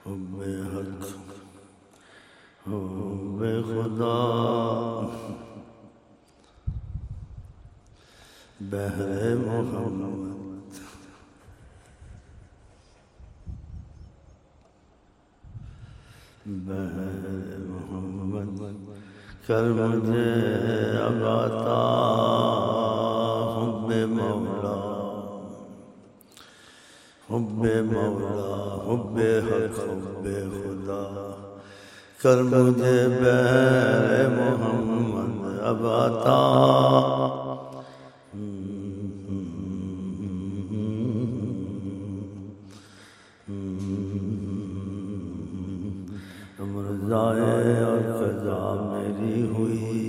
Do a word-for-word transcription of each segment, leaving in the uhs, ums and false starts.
हुब्बे हक हुब्बे खुदा बहरे मोहम्मद बहरे मोहम्मद कर मुझे अब अता हुब्बे मौला हुब्बे मौला हुब्बे हक हुब्बे खुदा कर मुझे बहरे मोहम्मद अब अता मुर्ज़ाए और क़ज़ा मेरी हुई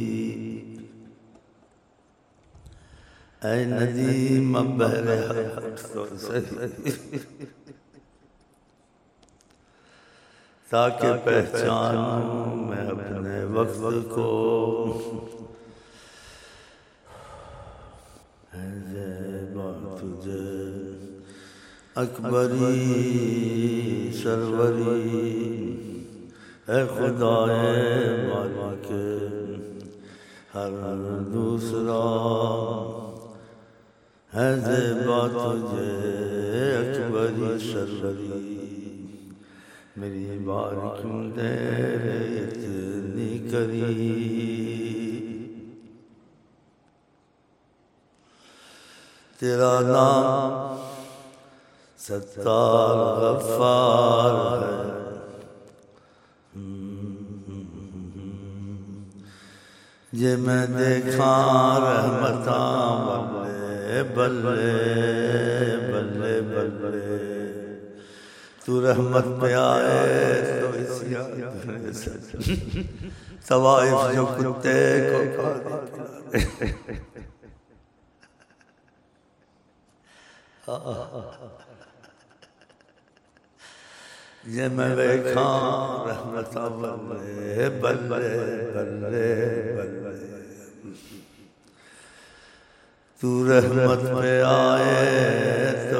ऐ नदीम बहरे हक तो सही ताकि पहचानूं मैं अपने वक्त को है ज़ेबा तुझे अकबरी सरवरी है खुदाए मालिक हर दूसरा है ज़ेबा तुझे अकबरी सरवरी मेरी बार क्यों देर इतनी करी तेरा नाम सत्तार गफ्फार है जे मैं देखा रहमता बल्ले बल्ले बल्ले बल्ले तू रहमत पे आए तो इसी तवाइफ जो कुत्ते को खा दे ये मैं देखा रहमत बल्ले बल्ले बल्ले बल्ले तू रहमत पे आए तो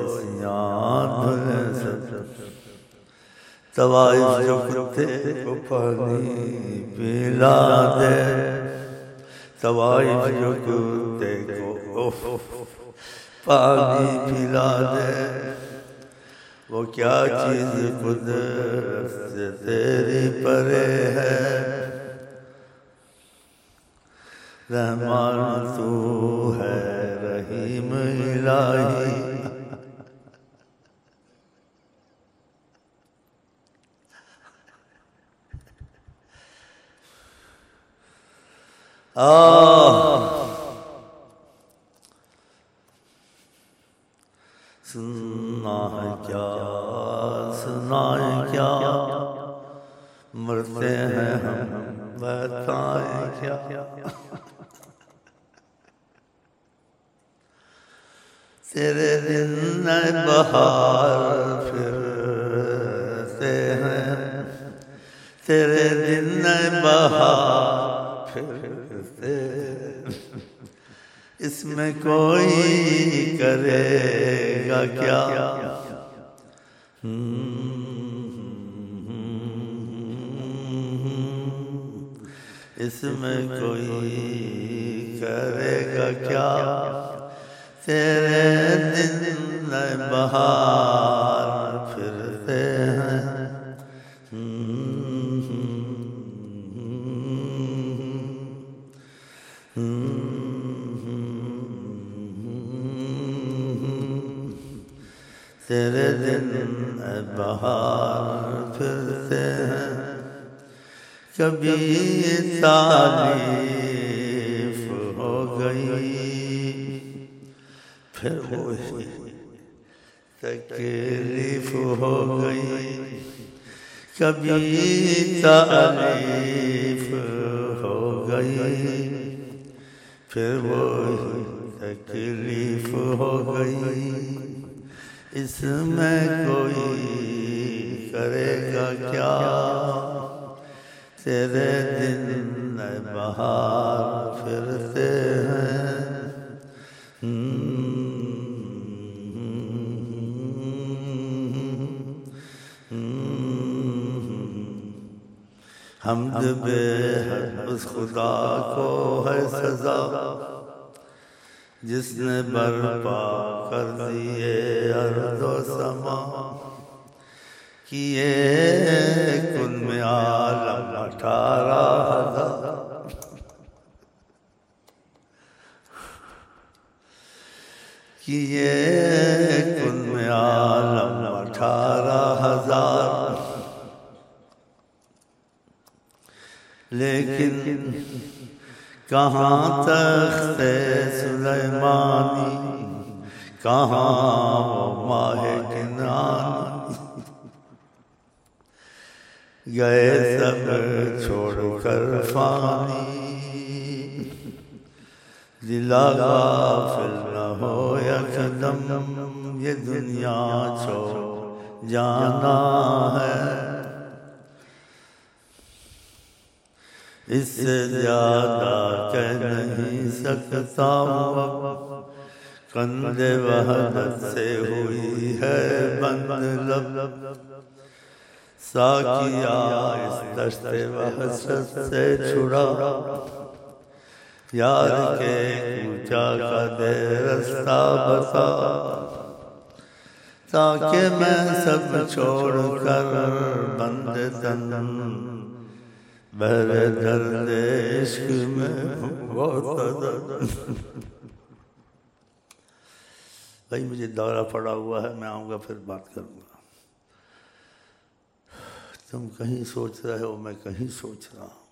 तवाइफ जो कुत्ते को पानी पिला दे तवाइफ जो कुत्ते को पानी पिला दे वो क्या चीज़ कुदरत से तेरी परे है रहमान तू है रहीम इलाही सुनना है क्या सुनाए क्या मरते हैं हम बताए क्या तेरे दिन बहार फिरते हैं तेरे दिन बहार फिरते इसमें कोई करेगा क्या इसमें कोई करेगा क्या तेरे दिन बहार फिरते हैं तेरे दिन बहार फिरते हैं कभी तारीफ हो गई फिर वो तकलीफ हो गई कभी तारीफ हो गई फिर वो तकलीफ हो गई इसमें कोई करेगा क्या तेरे दिन बहार फिरते हैं Hmm. हम्द बेहद उस खुदा को है सजा जिसने बर्पा कर दिए अर्ज़ व समा, किए कुन में आलम अठारह हजार, किए कुन में आलम अठारह हजार। लेकिन कहाँ तख्ते सुलेमानी, कहाँ वो माहे किनानी, गए सब छोड़कर फानी, दिला गाफिल न हो यकदम, ये दुनिया छोड़ जाना है। इससे ज्यादा कह नहीं सकता हूँ, कंदे वहदत से हुई है बंद लब, साकिया इस दश्ते वहशत से छुड़ा, यार के कूचा का दे रास्ता बता, ताकि मैं सब छोड़ कर बंद तन बहरे दर्द इश्क में बहुत। भाई मुझे दौरा पड़ा हुआ है, मैं आऊँगा फिर बात करूँगा। तुम कहीं सोच रहे हो, मैं कहीं सोच रहा हूँ।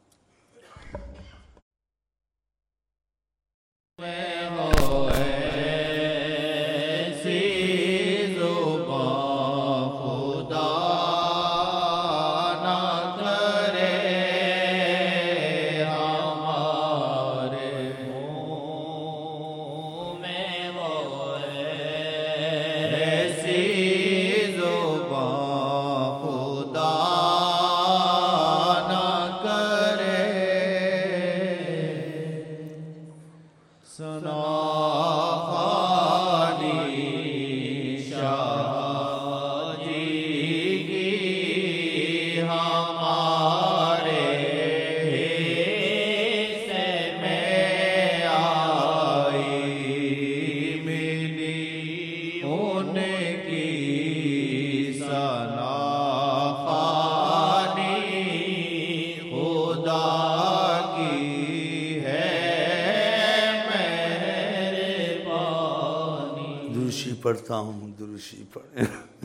पढ़ता हूँ, दुरुशी पढ़े।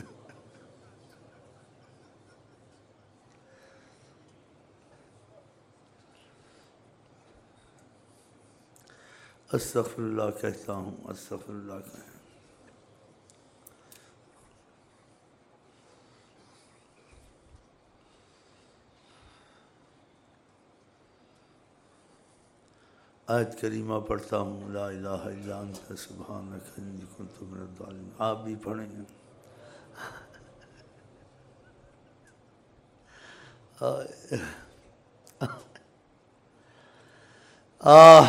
अस्तग़फिरुल्लाह कहता हूँ, अस्तग़फिरुल्लाह कहें। आयत करीमा पढ़ता हूँ, ला इलाहा इल्ला अंता सुब्हानक इन्नी कुन्तु मिनज़ ज़ालिमीन। आप भी पढ़ें। आह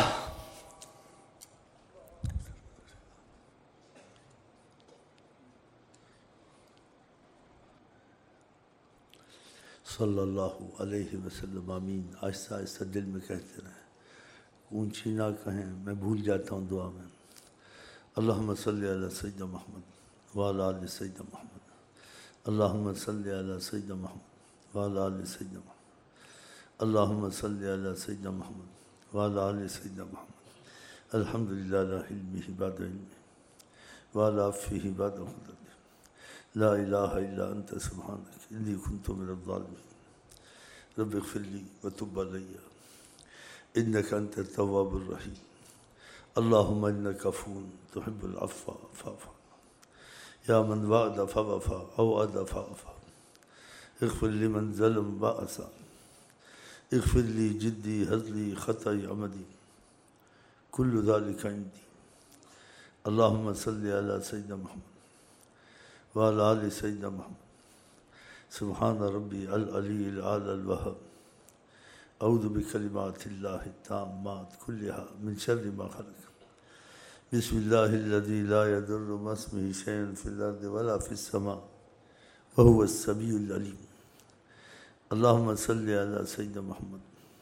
सल्लल्लाहु अलैहि वसल्लम आमीन। आहिस्ता आहिस्ता दिल में कहते रहें, ऊंची ना कहें, मैं भूल जाता हूँ दुआ में। अल्लाहुम्मा सल्ली अला सय्यिदना मुहम्मद व अला आलि सय्यिदना मुहम्मद, अल्लाहुम्मा सल्ली अला सय्यिदना मुहम्मद व अला आलि सय्यिदना मुहम्मद, अल्लाहुम्मा सल्ली अला सय्यिदना मुहम्मद व अला आलि सय्यिदना मुहम्मद। अल्हम्दुलिल्लाह अला इल्मिही बअद इल्मिही व अला अफ़्विही बअद क़ुद्रतिही, ला इलाहा इल्ला अंता सुब्हानक इन्नी कुन्तु मिनज़ ज़ालिमीन। रब्बि इग़फ़िरली व तुब अलैया इन्नका अंतत तव्वाबुर रहीम। अल्लाहुम्मा इन्नका अफ़्वुन तुहिब्बुल अफ़्व फ़अफ़ु अन्नी। या मन वअद फ़वफ़ा औ अद फ़अफ़ा। इग़फ़िर लिमन ज़लम वअसा। इग़फ़िर ली जिद्दी हज़ली ख़ताई अमदी कुल्लु ज़ालिका इंदी। अल्लाहुम्मा सल्लि अला सय्यिदना मुहम्मद व अला आलि सय्यिदना मुहम्मद। सुब्हान रब्बी अल अलील आलल वहब। अऊज़ु बिकलिमातिल्लाहि ताम्मात कुल्लिहा मिन शर्रि मा खलक़। बिस्मिल्लाहिल्लज़ी ला यदुर्रु मस्मिही शैअन फ़िल अर्ज़ि वला फ़िस समा व हुवस समीउल अलीम। अल्लाहुम्मा सल्लि अला सय्यिदना मुहम्मद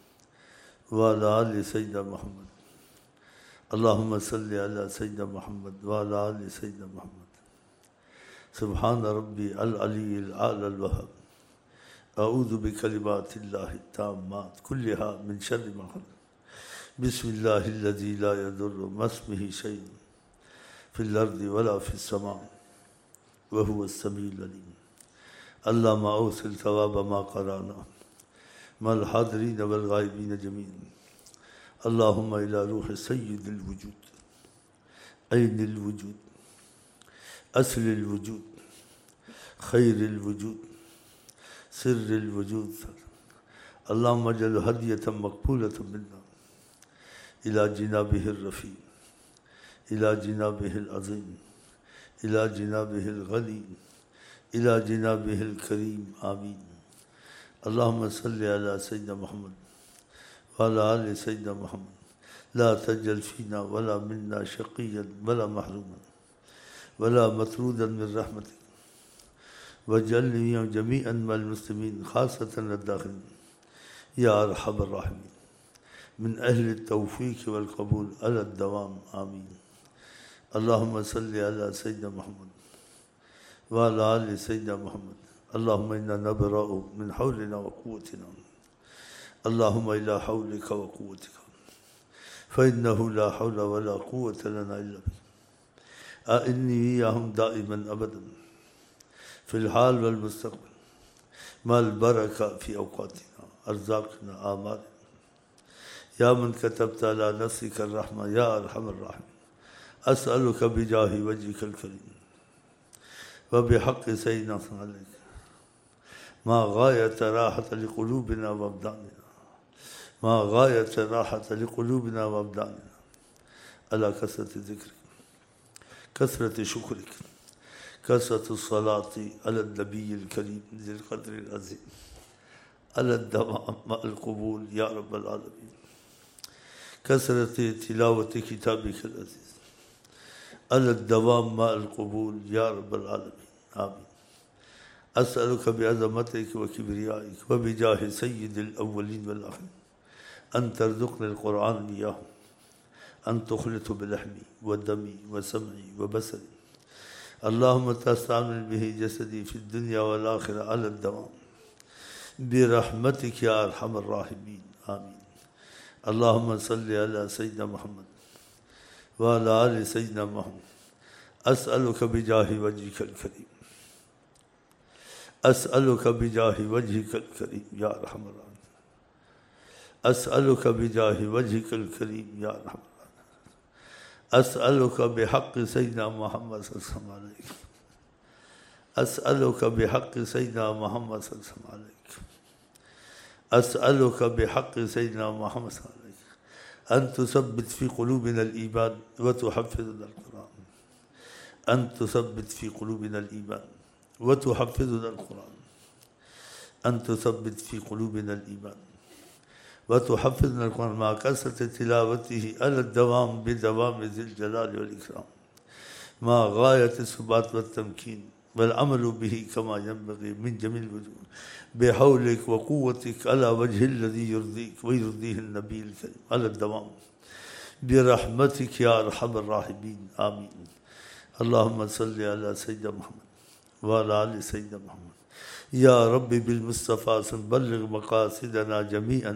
व अला आलि सय्यिदना मुहम्मद। अल्लाहुम्मा सल्लि अला सय्यिदना मुहम्मद व अला आलि सय्यिदना मुहम्मद। सुब्हान रब्बी अल अलीय्यिल आ'लल वहहब। अऊज़ु बिकलिमातिल्लाहि ताम्मात कुल्लिहा मिन शर्रि मा खलक़। बिस्मिल्लाहिल्लज़ी ला यदुर्रु मस्मिही शै'उन फिल अर्दि वला फिस समा व हुवस समीउल अलीम। अल्लाहुम्मा औसिल सवाब मा क़राना मल हादिरीन वल गायबीन जमीअन। अल्लाहुम्मा इला रूहि सय्यिदिल वजूद ऐनिल वजूद अस्लिल वजूद खैरिल वजूद सिर्रिल वजूद। अल्लाहुम्मा अजअल हदियतम मक़बूलतम मिन्ना इला जिनाबिहिर रफ़ी इला जिनाबिहिल अज़ीम इला जिनाबिहिल गनी इला जिनाबिहिल करीम आमीन। अल्लाहुम्मा सल्लि अला सय्यिदना मुहम्मद व अला आलि सय्यिदना मुहम्मद। ला तजअल फ़ीना वला मिन्ना शक़िय्यन वला महरूमन वला मतरूदन मिन रहमतिक वजअलनी जमीअन मअल मुस्लिमीन ख़ासतन अद-दाख़िलीन या अरहमर राहिमीन मिन अहलि तौफ़ीक़ वल क़बूल अला दवाम आमीन। अल्लाहुम्मा सल्लि अला सय्यिदना मुहम्मद व अला आलि सय्यिदना मुहम्मद। अल्लाहुम्मा इन्ना नबरअु मिन हौलिना व क़ुव्वतिना अल्लाहुम्मा इला हौलिका व क़ुव्वतिका फ़इन्नहु ला हौला व ला क़ुव्वता लना इल्ला बिक। अइन्नी इय्याहुम दाइमन अबदन फ़िल हाल वल मुस्तक़बिल मअल बरका फ़ी औक़ातिना अर्ज़ाक़िना आमालिना या मन कतबत अला नफ़्सिका अर्रहमा या अरहमर राहिमीन। अस्अलुका बिजाहि वजहिकल करीम व बिहक़्क़ि सय्यिदिना अलैक मा गायत राहत लिक़ुलूबिना व अब्दानिना मा गायत राहत लिक़ुलूबिना व अब्दानिना अला कसरति ज़िक्रिक कसरति शुक्रिक कसरतु सलाति अला नबिय्यिल करीम ज़िल क़द्रिल अज़ीम अला दवाम मअल क़बूल या रब्बल आलमीन। कसरति तिलावति किताबिकल अज़ीज़ अला दवाम मअल क़बूल या रब्बल आलमीन आमीन। अस्अलुका बिअज़मतिक व किब्रियाइक व बिजाहि सय्यिदिल अव्वलीन वल आख़िरीन अन तर्ज़ुक़निल क़ुरआन इय्याहुम अन तुख़लितु बिलहमी व दमी व समई व बसरी। अल्लाहुम्मा तस्तामिल बिही जसदी फ़िद दुनिया वल आख़िरह अला दवाम बिरहमतिक या अरहमर राहिमीन आमीन। अल्लाहुम्मा सल्लि अला सय्यिदना मुहम्मद व अला आलि सय्यिदना मुहम्मद। अस्अलुका बिजाहि वजहिकल करीम अस्अलुका बिजाहि वजहिकल करीम या अरहमर राहिमीन। अस्अलुका बिजाहि वजहिकल करीम या अरहमर राहिमीन। अस्अलुका बिहक़्क़ि सय्यिदिना मुहम्मद सल्लल्लाहु अलैहि वसल्लम। अस्अलुका बिहक़्क़ि सय्यिदिना मुहम्मद सल्लल्लाहु अलैहि वसल्लम। अस्अलुका बिहक़्क़ि सय्यिदिना मुहम्मद सल्लल्लाहु अलैहि वसल्लम अन तुसब्बित फ़ी क़ुलूबिनल ईमान व तुहफ़्फ़िज़नल क़ुरआन अन तुसब्बित फ़ी क़ुलूबिनल ईमान व तुहफ़्फ़िज़नल क़ुरआन अन तुसब्बित फ़ी क़ुलूबिनल ईमान व तुहफ़्फ़िज़नल क़ुरआन मा कसरति तिलावतिही अला दवाम बिदवामि ज़िल जलालि वल इकराम मा गायति सुबात व तमकीन वल अमलु बिही कमा यंबग़ी मिन जमील वजूह बिहौलिक व क़ुव्वतिक अला वजहिल्लज़ी युर्दीक व युर्दीहिन नबिय्युल करीम अला दवाम बिरहमतिक या अरहमर राहिमीन आमीन। अल्लाहुम्मा सल्लि अला सय्यिदना मुहम्मद व अला आलि सय्यिदना मुहम्मद। या रब्बी बिल मुस्तफ़ा बल्लिग़ मक़ासिदना जमीअन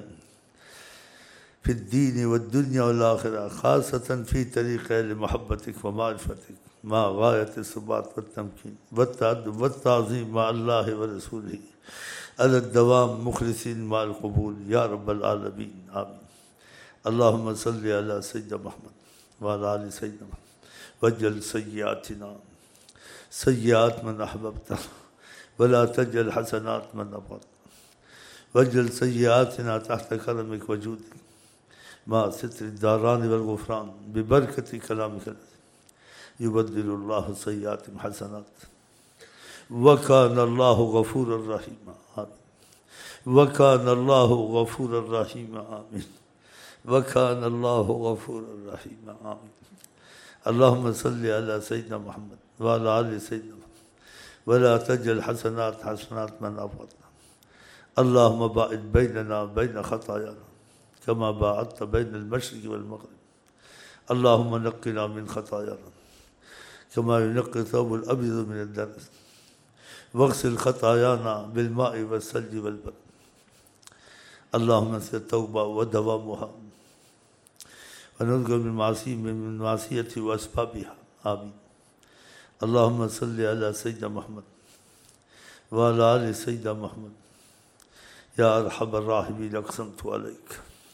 फ़िद दीन वद दुनिया वल आख़िरह ख़ासतन फ़ी तरीक़ अहल मोहब्बतिक व मारिफ़तिक मा गायत सुबात व तमकीन व तअद्दुब व ताज़ीम मा अल्लाह व रसूलिही अला दवाम मुख़लिसीन मअल क़बूल या रब्बल आलमीन आमीन। अल्लाहुम्मा सल्लि अला सय्यिदना मुहम्मद व अला आलि सय्यिदना मुहम्मद वज्जल सय्यिआतिना सय्यिआत मन अहबब्ता वला तजअल हसनात मन अबग़ज़ता वज्जल सय्यिआतिना तहत करमिक व जूदिक मा सित्रि दारानि वल गुफ़रान बिबरकति कलामिकल युबद्दिलुल्लाहु सय्यिआतिहिम हसनात व काना अल्लाहु गफ़ूरर रहीमा आमीन व काना अल्लाहु गफ़ूरर रहीमा आमीन व काना अल्लाहु गफ़ूरर रहीमा आमीन। अल्लाहुम्मा सल्लि अला सय्यिदना मुहम्मद व अला आलि सय्यिदना मुहम्मद वला तजअल हसनात हसनात मन अबग़ज़ना अल्लाहुम्मा बाइद बैनना बैन खतायाना कमा बाअदत बैन अल-मशरिक़ वल-मग़रिब। अल्लाहुम्मा नक़्क़िना मिन खतायाना कमा युनक़्क़ी थौबुल अबयज़ु मिन अद-दनस वग़सिल खतायाना बिल-माइ वस-सल्जि वल-बरद। अल्लाहुम्मा से तौबा व दवामुहा व नज़ुलु मिन मासी मिन मासियति व अस्बाबिहा। आमीन। अल्लाहुम्मा सल्लि अला सय्यिदना मुहम्मद व अला आलि सय्यिदना मुहम्मद। या अरहमर राहिमीन अक़समतु अलैक,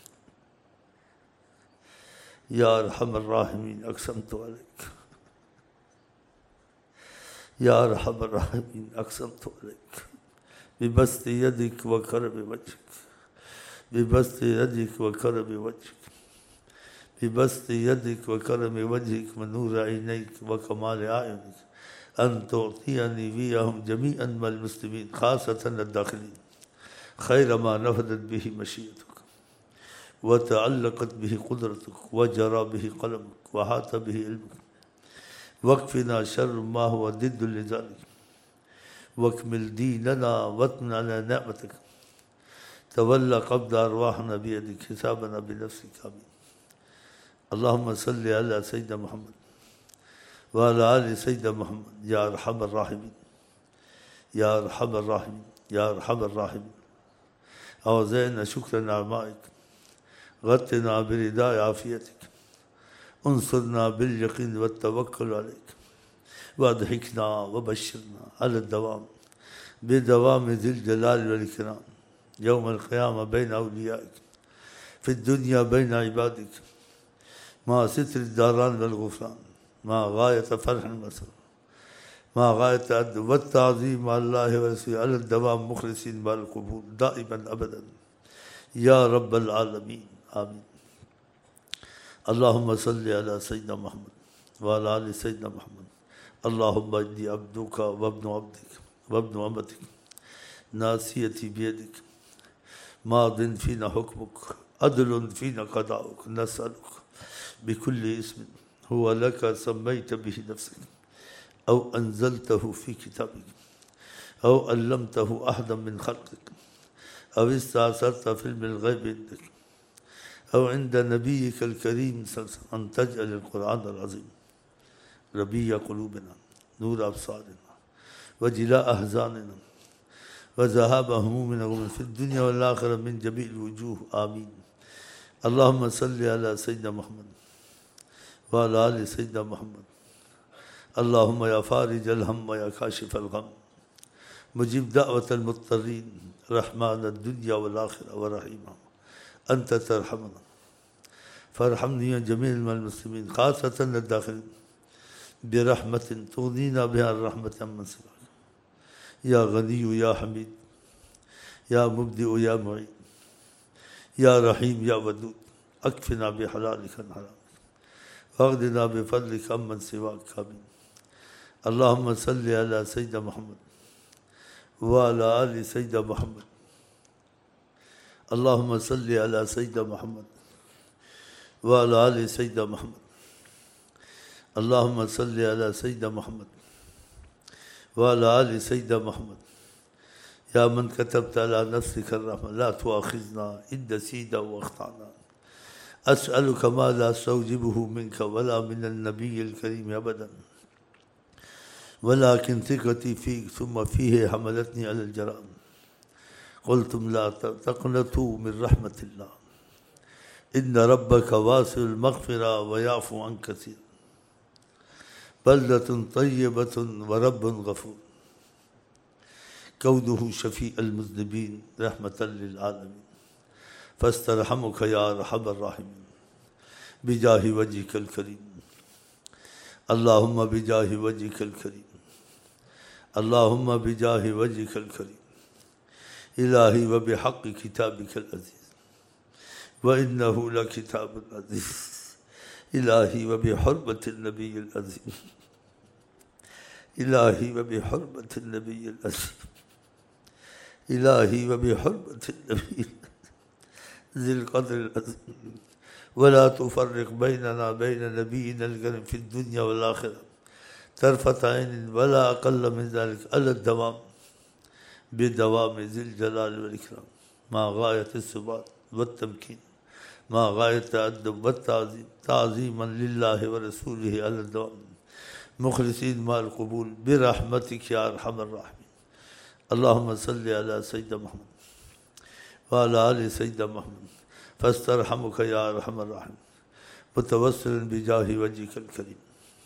या अरहमर राहिमीन अक़समतु अलैक, या अरहमर राहिमीन अक़समतु अलैक बिबस्ति यदिक व करमि वजहिक, बिबस्ति यदिक व करमि वजहिक, बिबस्ति यदिक व करमि वजहिक व नूरि ऐनैक व कमालि अयुनिक अन तुअतियनी वियहुम जमीअन मल मुस्लिमीन खासतन अद-दाखिलीन खैर मा नफ़दत बिही मशीयतुक व तअल्लक़त बिही क़ुदरतुक व जरा बिही क़लमुक व हात बिही इल्मुक वक़्फ़िना शर्र मा हुवा दिद्दु लिज़ालिक वकमिल दीनना वत्न अला निअमतिक तवल्ला क़ब्ज़ अरवाहना बियदिक हिसाबना बिनफ़्सिक। आमीन। अल्लाहुम्मा सल्लि अला सय्यिदना मुहम्मद व अला आलि सय्यिदना मुहम्मद। या अरहमर राहिमीन, या अरहमर राहिमीन, या अरहमर राहिमीन। औज़ि'ना शुक्र निअमाइक गत्तिना बिरिदाए आफ़ियतिक उन्सुरना बिल यक़ीन व तवक्कुल अलैक वअदहिकना व बश्शिरना अला दवाम बिदवामि ज़िल जलाल वल इकराम यौमल क़ियामा बैन औलियाइक फ़िद दुनिया बैन इबादिक मा सित्रि दारान वल गुफ़रान मा गायत फ़रहन मसर मा गायत अद व ताज़ीम अल्लाहि व रसूलिही अला दवाम मुख़लिसीन वल क़बूल दाइमन अबदन या रब्बल आलमीन। आमीन। अल्लाहुम्मा सल्लि अला सय्यिदना मुहम्मद व अला आलि सय्यिदना मुहम्मद। अल्लाहुम्मा इन्नी अब्दुका व इब्नु अब्दिक व इब्नु अमतिक नासियती बियदिक मादिन फ़ीना हुक्मुक अदलुन फ़ीना क़ज़ाउक नसअलुक बिकुल्लि इस्मिन हुवा लका सम्मैत बिही नफ़्सक औ अंज़लतहु फ़ी किताबिक औ अल्लमतहु अहदन मिन ख़ल्क़िक औ इस्तअसरत फ़ी इल्मिल ग़ैबि इंदक औ इंद नबिय्यिकल करीम अन तजअलल क़ुरआनल अज़ीम रबीअ क़ुलूबिना नूर अब्सारिना व जिलाअ अहज़ानिना व ज़हाबा हमुमिना व फ़िद दुनिया वल आख़िरह मिन जमीइल वुजूह। आमीन। अल्लाहुम्मा सल्लि अला सय्यिदना मुहम्मद व अला आलि सय्यिदना मुहम्मद। अल्लाहुम्मा या फ़ारिजल हम्म या काशिफ़ल ग़म मुजीब दाअवतल मुत्तरीन रहमानद दुनिया वल आख़िरह व रहीमहुम अंत तरहमना फ़रहमनी व जमीअल मुस्लिमीन ख़ासतन अद-दाख़िलीन बिरहमतिन तुग़नीना बिहा रहमतन अम्मन सिवाक या गनिय्यु या हमीद या मुब्दिउ या मुईन या रहीम या वदूद अक्फ़िना बिहलालिक अन हरामिक वअग़निना बिफ़ज़लिक अम्मन सिवाक। आमीन। अल्लाहुम्मा सल्लि अला सय्यिदना मुहम्मद व अला आलि सय्यिदना मुहम्मद। अल्लाहुम्मा सल्लि अला सय्यिदना मुहम्मद व अला आलि सय्यिदना मुहम्मद। अल्लाहुम्मा सल्लि अला सय्यिदना मुहम्मद व अला आलि सय्यिदना मुहम्मद। या मन कतबत अला नफ़्सिका अर्रहमा ला तुआख़िज़ना इन नसीना व अख़्ताअना अस्अलुका मा ला अस्तौजिबुहु मिनका वला मिनन नबिय्यिल करीम अबदन वलाकिन थिक़ती फ़ीक सुम्मा फ़ीहि हमलतनी अलल जराम क़ुल्तुम ला तक़नतू मिन रहमतिल्लाह इन्न रब्बका वासिउल मग़फ़िरा व याफ़ू अन कसीर बल्दतुन तय्यबतुन व रब्बुन ग़फ़ूर कौनुहु शफ़ीअल मुज़निबीन रहमतल लिल आलमीन फ़स्तरहमुका या अरहमर राहिमीन बिजाहि वजहिकल करीम। अल्लाहुम्मा बिजाहि वजहिकल करीम, अल्लाहुम्मा बिजाहि वजहिकल करीम इलाही व बिहक़्क़ि किताबिकल अज़ीज़ व इन्नहु लकिताबुन अज़ीज़ इलाही व बिहुर्मतिन नबिय्यिल अज़ीम इलाही व बिहुर्मतिन नबिय्यिल अज़ीम इलाही व बिहुर्मतिन नबिय्यिल ज़िल क़द्रिल अज़ीम वला तुफ़र्रिक़ बैनना बैन नबिय्यिनल करीम फ़िद दुनिया वल आख़िरह तरफ़त ऐनिन वला अक़ल्ल मिन ज़ालिक अला दवाम बेदवाम ज़िल जलाल वल इकराम मा गायत सुबात व तमकीन मा गायत अदब व ताज़ीम ताज़ीमन लिल्लाहि व रसूलिहि अला दवाम मुखलिसीन माल कबूल बिरहमतिक या अरहमर राहिमीन। अल्लाहुम्मा सल्लि अला सय्यिदना मुहम्मद व अला आलि सय्यिदना मुहम्मद फस्तरहमुका या अरहमर राहिमीन मुतवस्सिलन बिजाहि वज्हिकल करीम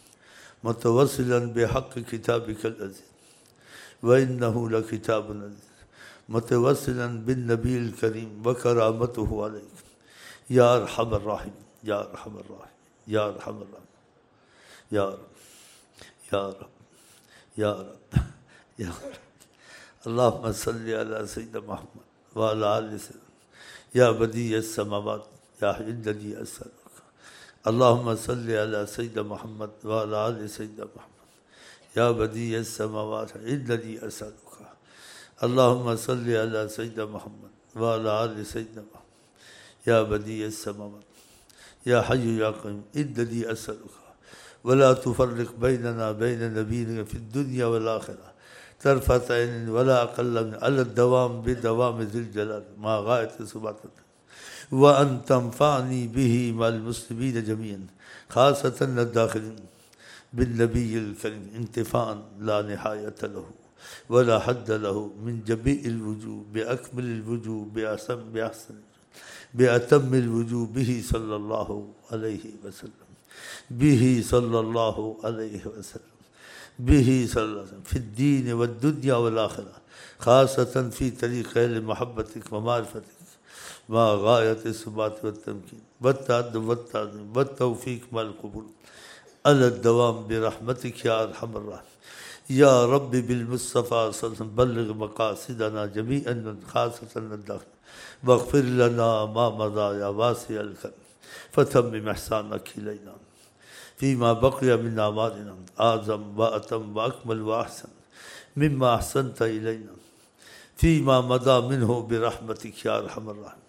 मुतवस्सिलन बिहक़्क़ि किताबिकल अज़ीज़ व इन्नहु लकिताबुन अज़ीज़ मुतवस्सिलन बिन्नबील करीम व करामतुहु अलैक या अरहमर राहिमीन या अरहमर राहिमीन या अरहमर राहिमीन या रब या रब या रब या रब। अल्लाहुम्मा सल्लि अला सय्यिदना मुहम्मद व अला आलि सय्यिदना या बदीअस समावात या हिल्लज़ी असअलुका। अल्लाहुम्मा सल्लि अला सय्यिदना मुहम्मद व अला आलि सय्यिदना मुहम्मद या बदीअस समावात हिल्लज़ी असअलुका। अल्लाहुम्मा सल्लि अला सय्यिदना मुहम्मद व अला आलि सय्यिदना मुहम्मद या बदीअस समावात या हय्यु या क़य्यूम हिल्लज़ी असअलुका वला तुफ़र्रिक़ बैनना बैन नबीयिका फ़िद्दुनिया वल आख़िरह तरफ़त ऐन वला अक़ल्ल मिन अला दवाम बिदवाम ज़िल जलाल मा गायत सुबात व अन तंफ़अनी बिही मअल मुस्लिमीन जमीअन ख़ासतन अद्दाख़िलीन बिन्नबिय्यिल करीम इंतिफ़ाअन ला निहायत लहू वला हद्द लहू मिन जमीइल वुजूह बिअकमलिल वुजूह बिअहसन बिअहसन बिअतम्मिल वुजूह बिही सल्लल्लाहु अलैहि वसल्लम बिही सल्लल्लाहु अलैहि वसल्लम बिही सल्लल्लाहु अलैहि वसल्लम फ़िद्दीन वद्दुन्या वल आख़िरह ख़ासतन फ़ी तरीक़िल महब्बतिक व मारिफ़तिक मा गायत सुबात व तमकीन वत्तअद्दुब वत्ताज़ीम वत्तौफ़ीक़ मअल क़बूल अला दवाम बिरहमतिक या अरहमर राहिमीन। या रब्बि बिल मुस्तफ़ा सल्लल्लाहु अलैहि वसल्लम बल्लिग़ मक़ासिदना जमीअन ख़ासतन अद्दाख़िल वग़फ़िर लना मा मज़ा या वासिअल करम फ़तम्मिम इहसानक इलैना फ़ीमा बक़िया मिन अमालिना आज़म व अतम व अकमल व अहसन मिम्मा अहसनत इलैना फ़ीमा मदा मिन्हु बिरहमतिक या अरहमर राहिमीन।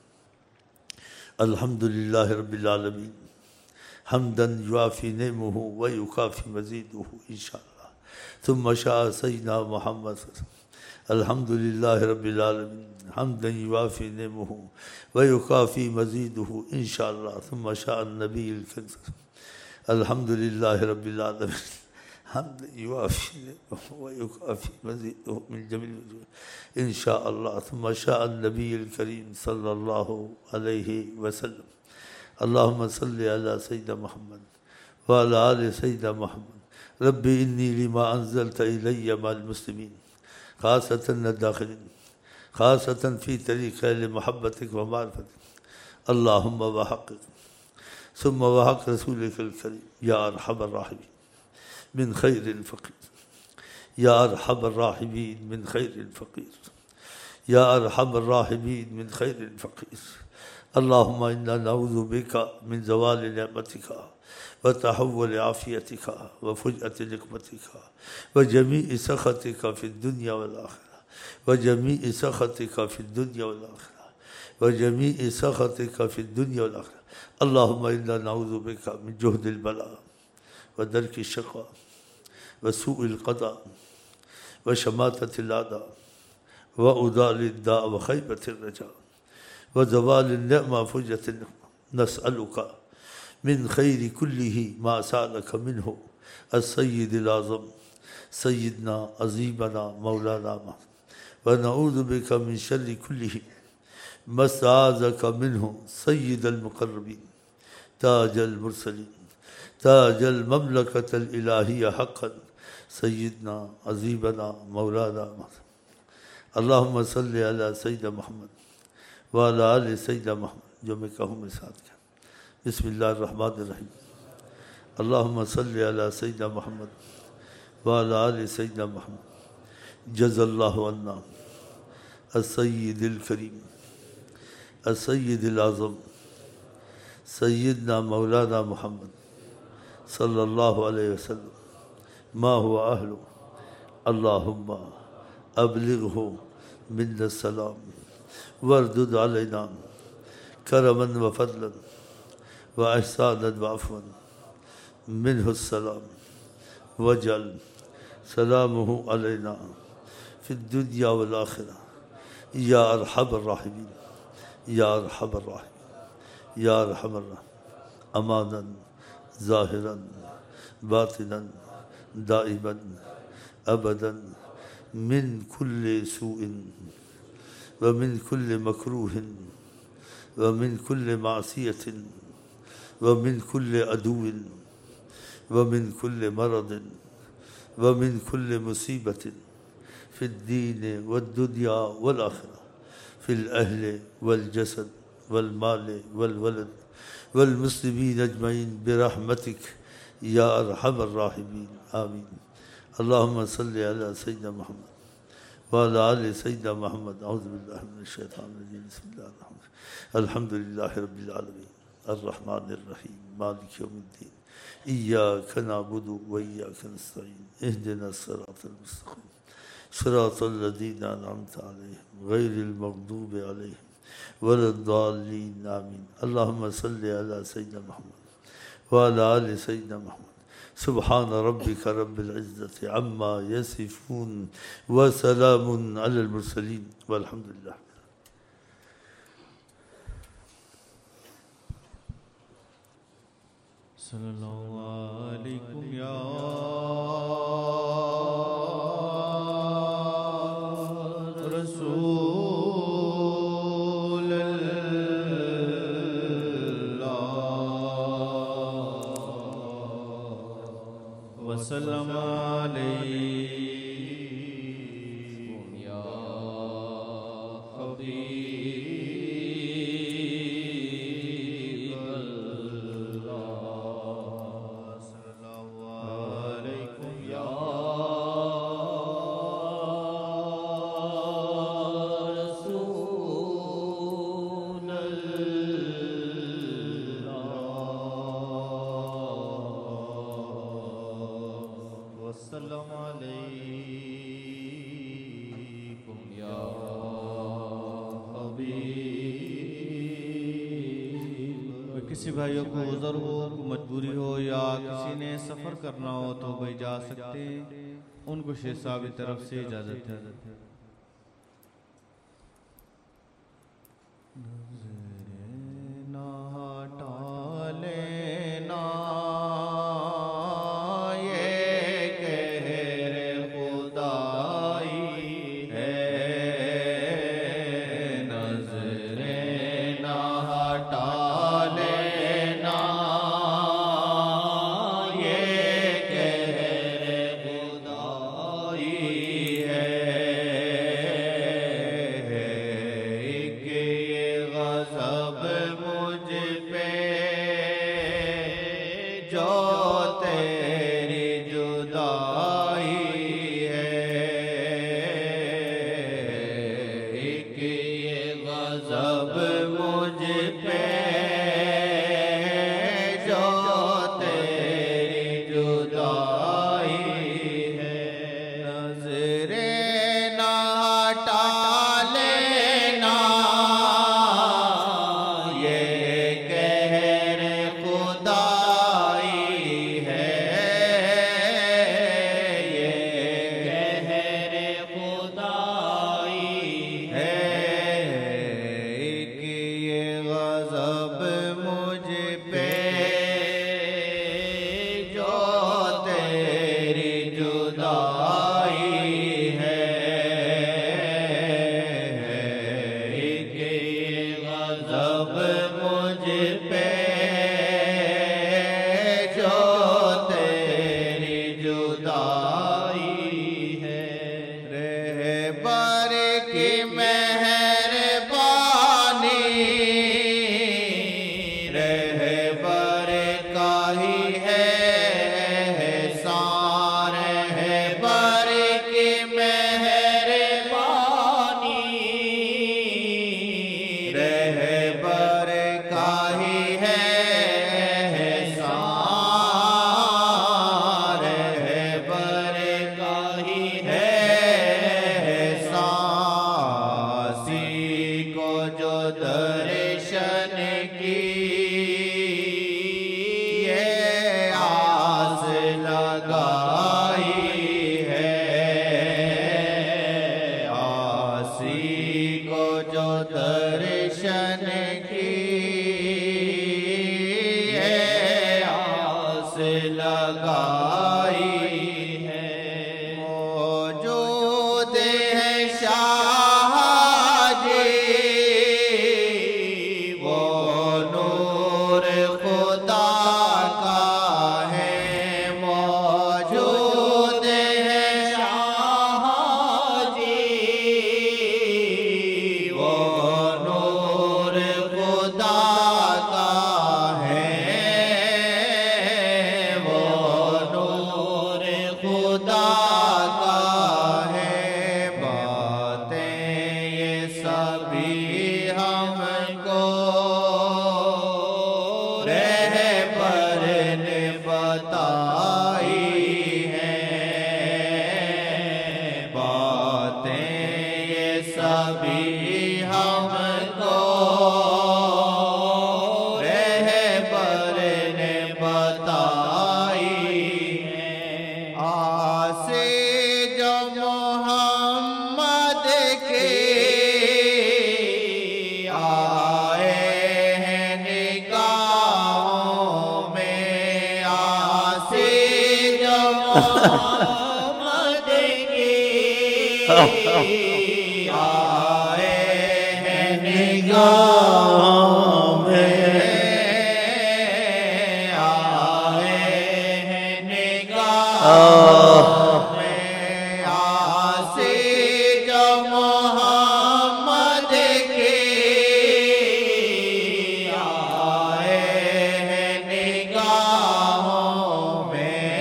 अल्हम्दुलिल्लाहि रब्बिल आलमीन हम्दन युवाफ़ी निअमहु व युकाफ़ी मज़ीदहु इंशाअल्लाह थुम्मा शाअ सय्यिदना मुहम्मद। अल्हम्दुलिल्लाहि रब्बिल आलमीन हम्दन युवाफ़ी निअमहु व युकाफ़ी मज़ीदहु इंशाअल्लाह थुम्मा शाअ नबीयिल करीम। अल्हम्दुलिल्लाहि रब्बिल आलमीन हम्दन युवाफ़ी निअमहु व युकाफ़ी मज़ीदहु मिन जमीइल वजूह इंशाअल्लाह थुम्मा शाअ नबीयिल करीम सल्लल्लाहु अलैहि वसल्लम। अल्लाहुम्मा सल्लि अला सय्यिदना मुहम्मद व अला आलि सय्यिदना मुहम्मद रब्बि इन्नी लिमा अंज़लत इलैया मअल मुस्लिमीन ख़ासतन अद्दाख़िलीन ख़ासतन फ़ी तरीक़िल महब्बतिक व मारिफ़तिक अल्लाहुम्मा व हक़्क़िक़ सुम्मा व हक़्क़ रसूलिकल करीम या अरहमर राहिमीन मिन ख़ैरिल फ़क़ीर या अरहमर राहिमीन मिन ख़ैरिल फ़क़ीर या अरहमर राहिमीन मिन ख़ैरिल फ़क़ीर। अल्लाहुम्मा इन्ना नऊज़ु बिका मिन ज़वालि निअमतिका व तहव्वुलि आफ़ियतिका व फ़ुजअति निक़मतिका व जमीइ सख़तिका फ़िद्दुनिया वल आख़िरह व जमीइ सख़तिका फ़िद्दुनिया वल आख़िरह व जमीइ सख़तिका फ़िद्दुनिया वल आख़िरह। अल्लाहुम्मा इन्ना नऊज़ु बिका मिन जुहदिल बला व दरकि शक़ा व सूइल क़दा व शमाततिल आदा व उदालिद दा व ख़ैबतिर रजा व ज़वालिन निअमा फ़ुजअतिन निक़मा। नस्अलुका मिन ख़ैरि कुल्लिही मा सअलका मिन्हु अस्सय्यिदुल आज़म सय्यिदना अज़ीमना मौलाना मुहम्मद व नऊज़ु बिका मिन शर्रि कुल्लिही मस्ताज़का मिन्हु सय्यिदुल मुक़र्रबीन ताजल मुरसलीन ताजल ममलकतल इलाहिया हक़्क़न सय्यिदना अज़ीमना मौलाना मुहम्मद। अल्लाहुम्मा सल्लि अला सय्यिदना मुहम्मद व अला आलि सय्यिदना मुहम्मद। जो मैं कहूँ मेरे साथ क्या बिस्मिल्लाहिर्रहमानिर्रहीम। अल्लाहुम्मा सल्लि अला सय्यिदना मुहम्मद व अला आलि सय्यिदना मुहम्मद। जज़ल्लाहु अन्ना अस्सय्यिदिल करीम अस्सय्यिदिल आज़म सय्यिदना मौलाना मुहम्मद सल्लल्लाहु अलैहि वसल्लम मा हुवा अहलु। अल्लाहुम्मा अबलिग़हु मिन्ना सलाम वरदुद अलैना करमन व फ़ज़लन व ihsanan व अफ़वन मिन्हु सलाम वजल सलामुहु अलैना फिद्दुनिया वल आखिरा या अरहमर राहिमीन या अरहमर राहिमीन या अरहमर राहिमीन अमानन ज़ाहिरन बातिनन दाइमन अबदन मिन कुल्ले सूइन व मिन कुल्ले मकरूहिन व मिन कुल्ले मासियतिन व मिन कुल्ले अदुविन व मिन कुल्ले मरदिन व मिन कुल्ले मुसीबतिन फिद्दीन वद्दुनिया वल आखिरा फिल अहले वल जसद वल माले वल वलद वल मुस्लिमीन अजमईन बिरहमतिक या अरहमर राहिमीन आमीन। अल्लाहुम्मा सल्लि अला सय्यिदना मुहम्मद व अला आलि सय्यिदना मुहम्मद। अऊज़ु बिल्लाहि मिनश शैतानिर रजीम। बिस्मिल्लाहिर रहमानिर रहीम। अल्हम्दुलिल्लाहि रब्बिल आलमीन अर्रहमानिर रहीम मालिकि यौमिद्दीन इय्याका नअबुदु व इय्याका नस्तईन इहदिनस सिरातल मुस्तक़ीम सिरातल लज़ीना अनअमता अलैहिम गैरिल मग़दूबि अलैहिम वलद्दाल्लीन आमीन। अल्लाहुम्मा सल्लि अला सय्यिदना मुहम्मद व अला आलि सय्यिदना मुहम्मद। सुब्हान रब्बिका रब्बिल इज़्ज़ति अम्मा यसिफून व सलामुन अलल मुरसलीन वल्हम्दुलिल्लाह। सल्लल्लाहु अलैकुम या रसूल अल्लाह वसल्लम अलैकुम या हबीब अल्लाह सल्लल्लाहु अलैकुम या रसूल अल्लाह वसल्लम अलैकुम या हबीब। किसी भाइयों को उज़र हो, मजबूरी हो या किसी ने सफ़र करना हो तो भाई जा सकते हैं, उनको शेख साहब की तरफ से इजाज़त है। ना हटा लेना ये कहर खुदाई है, नज़रे ना हटा लेना ये कहर खुदाई है। एक ये गज़ब मुझ पे जो तेरी जुदाई है, एक ये गज़ब मुझ पे जो तेरी जुदाई है। नज़रे ना हटा लेना ये कहर खुदाई है, ये कहर खुदाई है। एक ये गज़ब मुझ पे जो तेरी जुदाई है, एक ये गज़ब मुझ पे जो तेरी जुदाई है। रहबर की मेहरबानी रहबर का ही है एहसान, रहबर की मेहरबानी रहबर का ही है एहसान, रहबर का ही है एहसान। को जो दर्शन की है आस लगाई है, मौजूद है शाह जी वो नूर खुदा का है, मौजूद है शाह जी वो नूर खुदा का है, वो नूर खुदा का है। बातें ये सभी हमको रहबर ने बताई हैं, बातें ये सभी हमको रहबर ने बताई हैं। आसे जो मोहम्मद के आए हैं निगाहों में, आसे जो मोहम्मद के आए हैं निगाहों में, आए हैं निगाहों में, आसे जो मोहम्मद के आए हैं निगाहों में,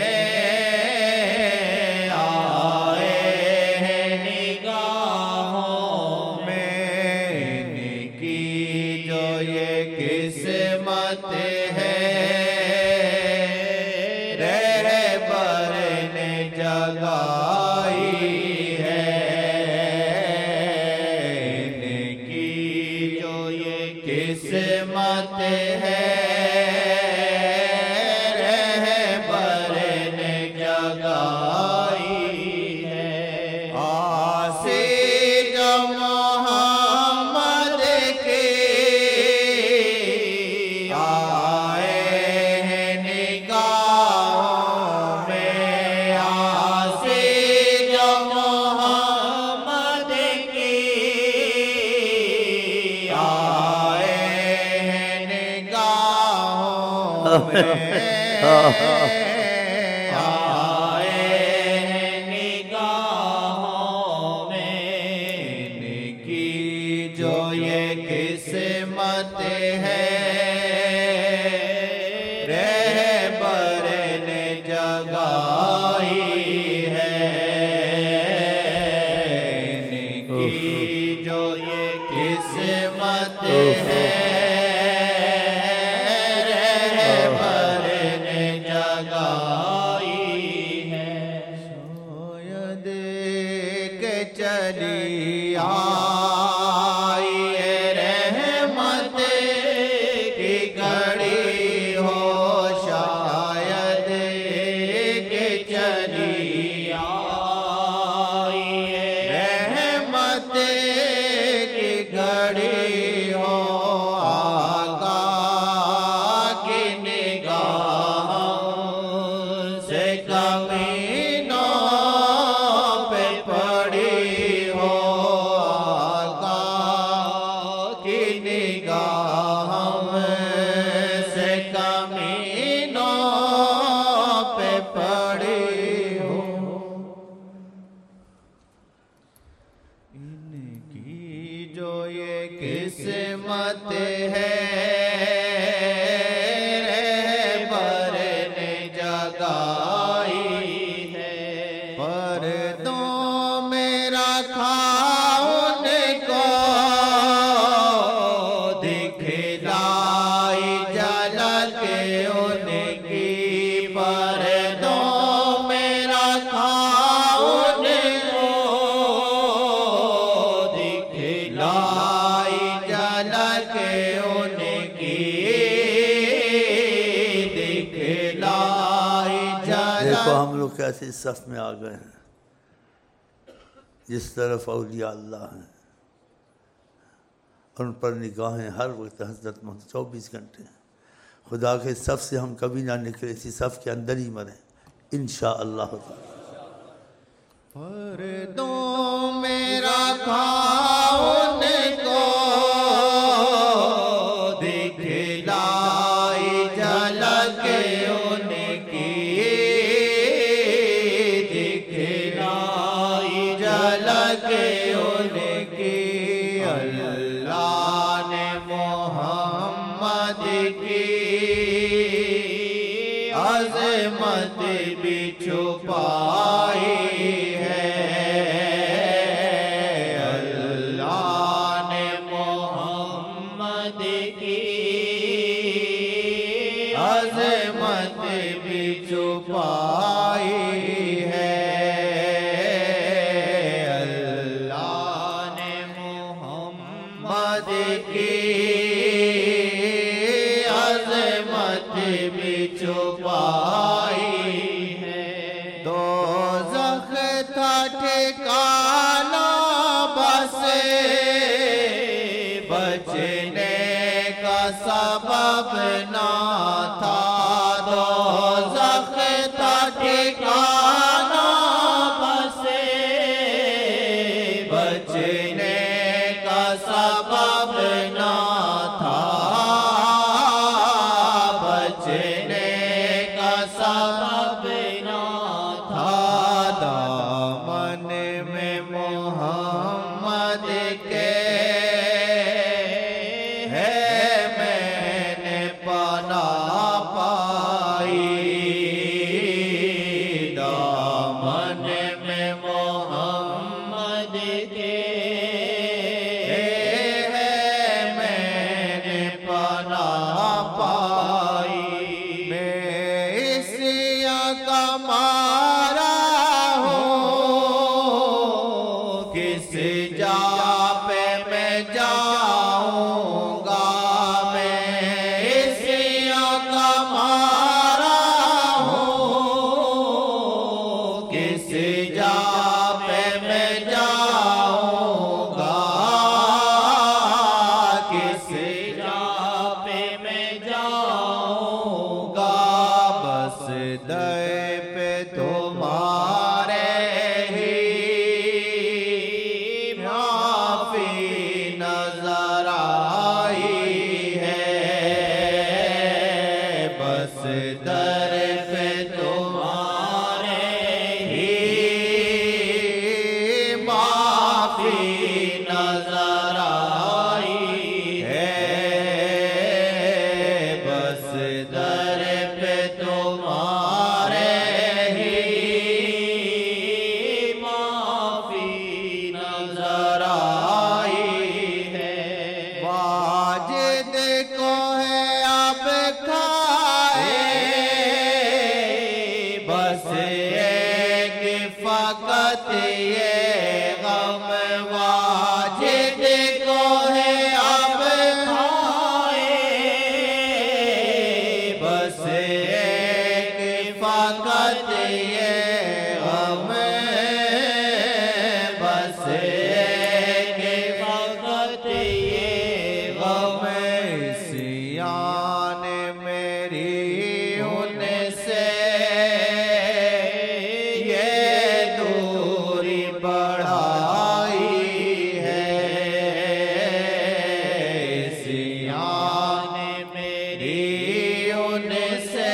आए हैं निगाहों में। इनकी जो ये किस्मत है रहबर ने जगाई है, इनकी जो ये किस्मत है रहबर ने जगाई है। आसे जो मोहम्मद के आए हैं निगाहों में, आसे जो मोहम्मद के आए हैं निगाहों में, आए हैं निगाहों में। इनकी जो ये किस्मत है रहबर ने जगाई है, इनकी जो ये किस्मत है रहबर ने जगाई है। सोयद के चली आई है रहमत की घड़ी हो, शायद के चली आई है रहमत की घड़ी हो, आका की निगाहों से कमीनों पे पड़ी हो, आका की निगाहों से कमीनों पे पड़ी हो। इनकी जो ये किस्मत है रहबर ने जगाई है, पर्दों में रखा उनको दिखलाई झलक उनकी, पर्दों में रखा उनको दिखलाई झलक उनकी, दिखलाई झलक। देखो हम लोग कैसे इस सफ में आ गए हैं जिस तरफ औलिया अल्लाह हैं उन पर निगाहें हर वक्त हजरत मोहम्मद चौबीस घंटे हैं। खुदा के सफ़ से हम कभी ना निकले, इसी सफ़ के अंदर ही मरें इंशाअल्लाह। पर्दों में रखा उनको दिखलाई झलक उनकी, दिखलाई झलक उनकी। अल्लाह ने मोहम्मद की अज़मत भी छुपाई है। अल्लाह ने मोहम्मद की अज़मत भी छुपाई है। अल्लाह ने मोहम्मद की अज़मत भी छुपाई है। दोज़ख था ठिकाना बस बचने का सबब ना था। दोज़ख था ठिकाना बस बचने का सबब ना था, बचने का सबब ना था। दामन में मोहम्मद के है मैंने पनाह पाई। दामन में मोहम्मद के है मैंने पनाह पाई। मैं इसिया का मारा हूँ, किस जा पे मैं जाऊंगा। मैं इसिया का मारा हूँ, किस जा पे मैं जाऊंगा। किस जा पे मैं जाऊंगा। बस दर पे तुम्हारे ही माफी नजर आई है। बस दर पे तुम्हारे ही माफी नजर आई है। बस दर पे तुम्हारे ही माफी नजर आई है। वाजिद को है अब खाए बस एक फकत ये गम। वाजिद को है अब खाए बस एक फकत ये गम। बस एक फकत ये गम। सियान मेरी उनसे ये दूरी बढ़ाई है। सियान मेरी उनसे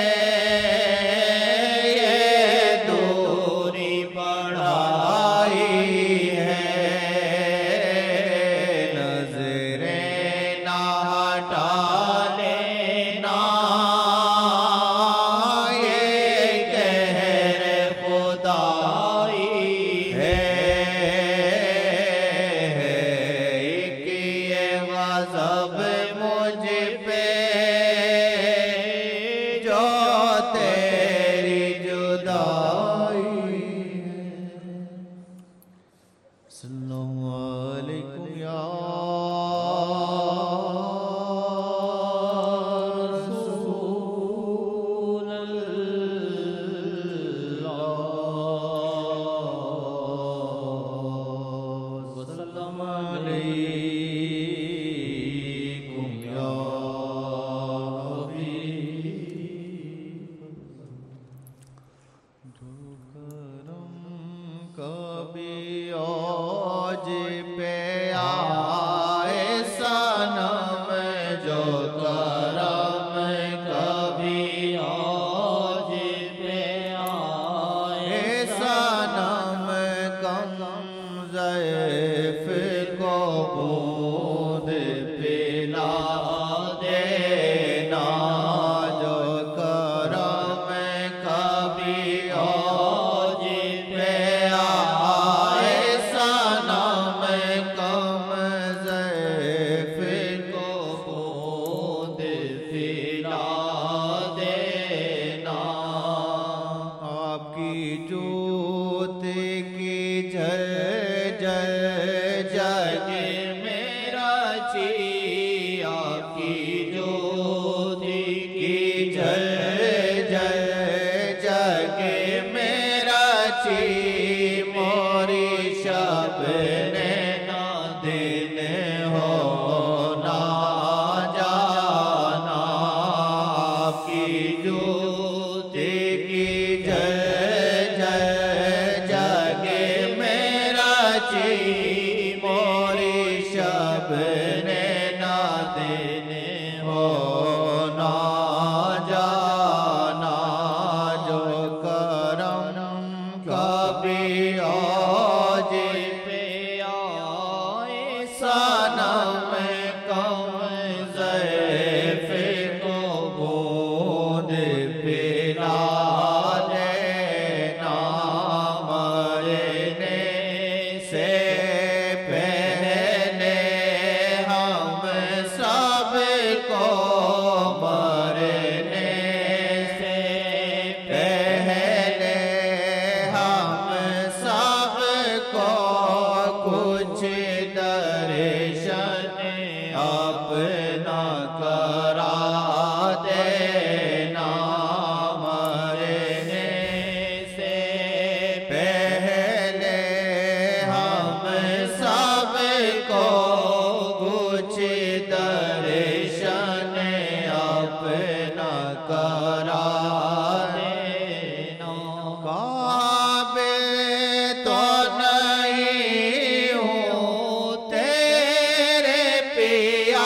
ये दूरी बढ़ाई है। नजरें ना हटा लेना ये कहर खुदाई है। एक ये गज़ब मुझ पे जो तेरी जुदाई है। सल्लल्लाहु अलैहि या रसूल अल्लाह। वसल्लम अलैहि सनम कम ज़ैफ़ को बूंद पिला देना, मरने से पहले हम सबको, मरने से पहले हम सबको कुछ दर्शन अपना करा देना, मरने से पहले हम सबको कुछ दर्शन अपना करा देना। काबिल तो नहीं हूँ तेरे पिया,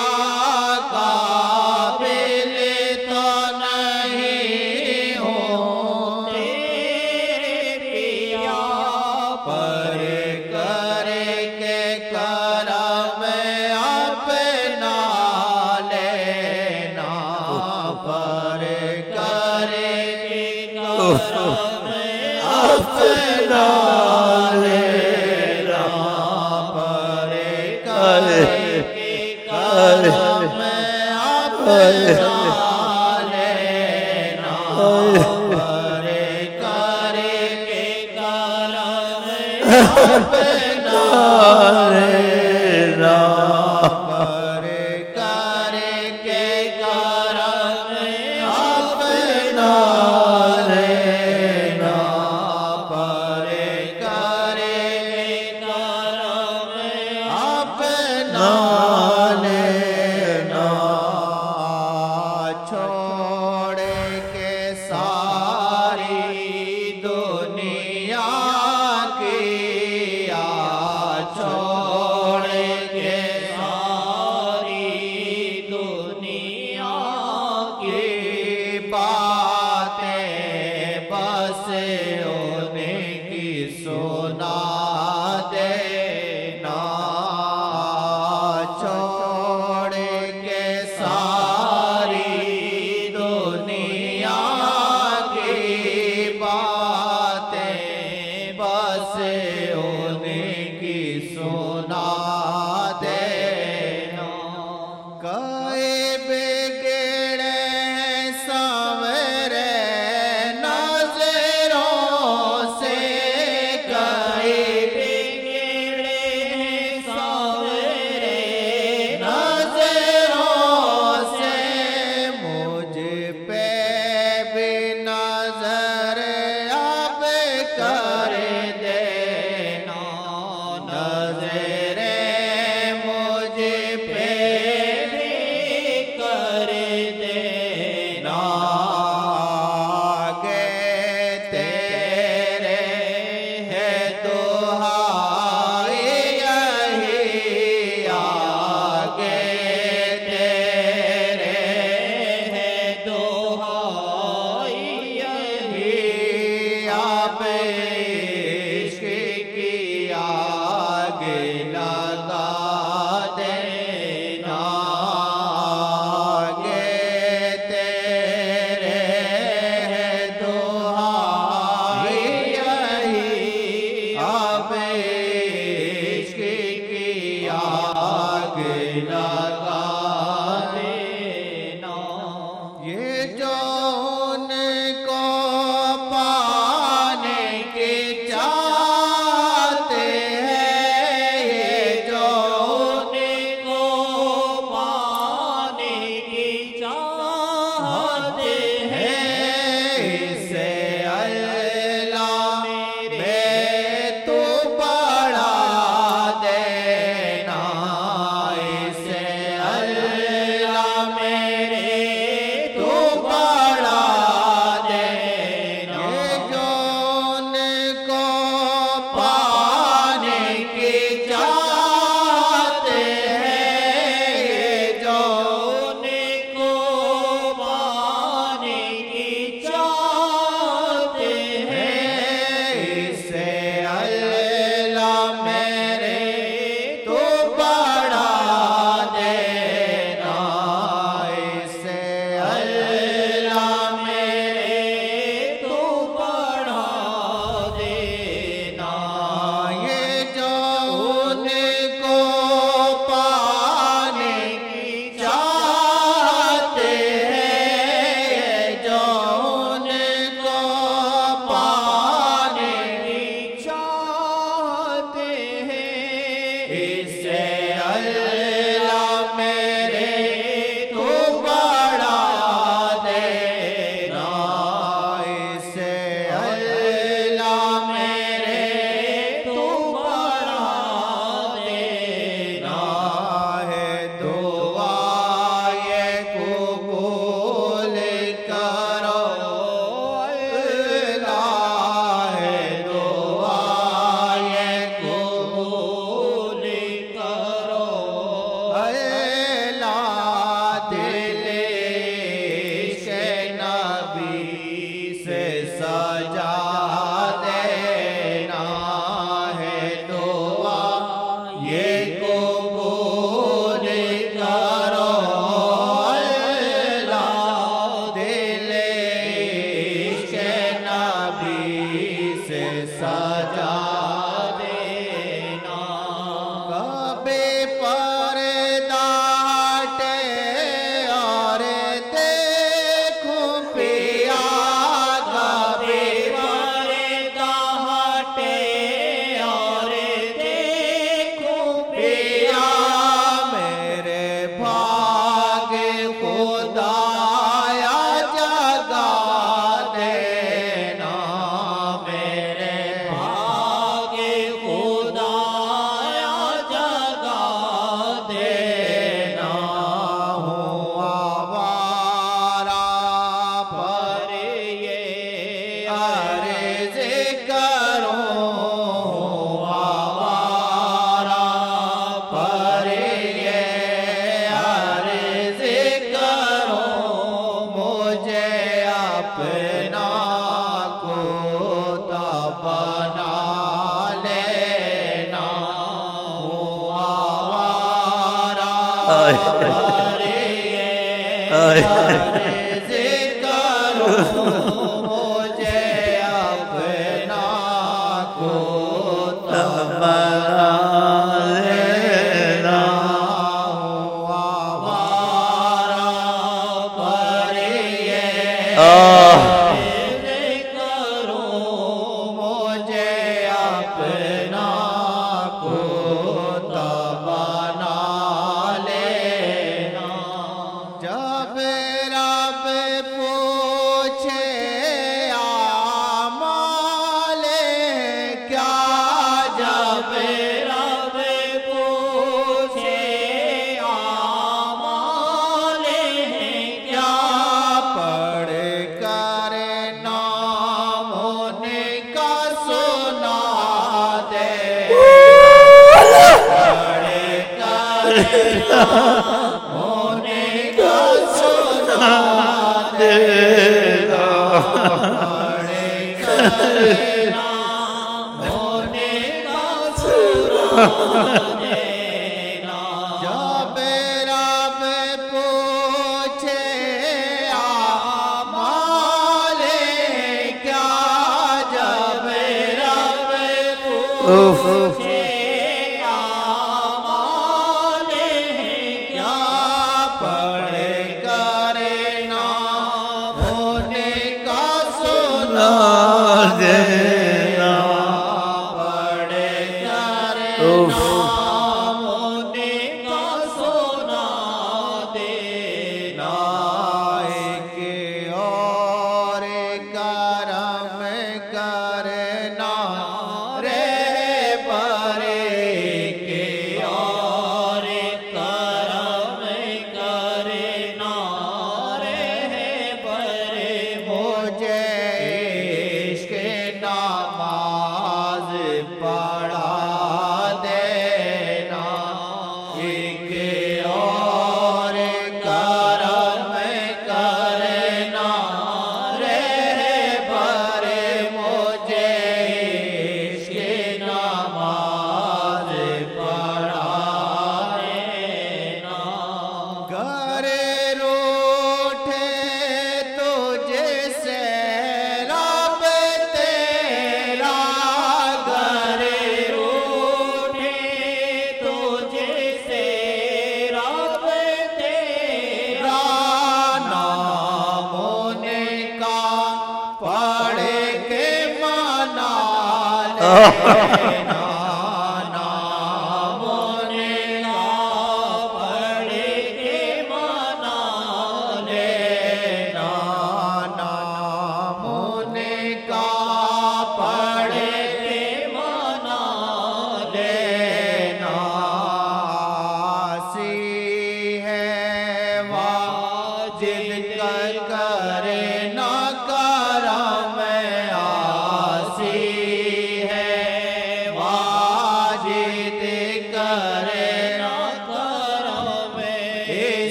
काबिल तो नहीं हूँ तेरे पिया, पर करके करम अपना लेना, पर करके करम अपना लेना, पर करके करम अपना लेना, पर करके करम अपना लेना, पर करके करम अपना लेना, पर करके करम अपना लेना। छोड़ के सारी दुनिया किया, छोड़ के सारी दुनिया की बातें बस उनकी सुना देना, छोड़ के सारी दुनिया की बातें बस उनकी सुना देना। कई बिगड़े संवरे नजरों से, कई बिगड़े संवरे नजरों से, मुझ पे भी नजर अब कर देना, नजरे मुझ पे भी कर देना। आगे तेरे है दुहाई यही, आगे तेरे है दुहाई यही, आप इश्क की आग लगा देना, आगे तेरे है दुहाई यही, आप इश्क की आग लगा देना। ये जो उनको पाने की चाहते हैं, ये जो उनको पाने की चाहते हैं, इसे अल्लाह में तू बढ़ा देना, इसे नाम ने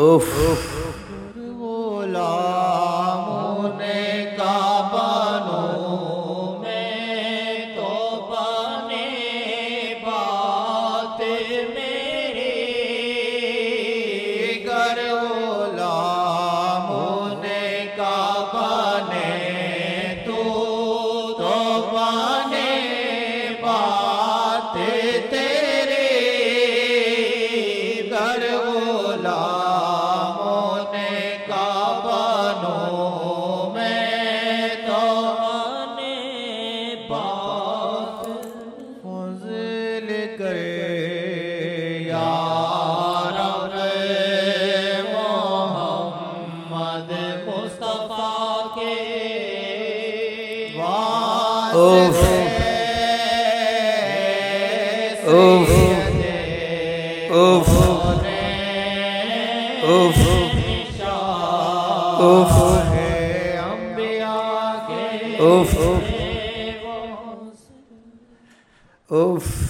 उफ गुलामों ने काबा में तो बने बात मेरी गर गुलामों ने काबा ने तो तो बने बात तेरी गर गुलामों ने काबा में तो बने बात फज़ल करे या रब मोहम्मद मुस्तफ़ा के वास्ते उफ उफ उफ उफ अंबिया के उफ उफ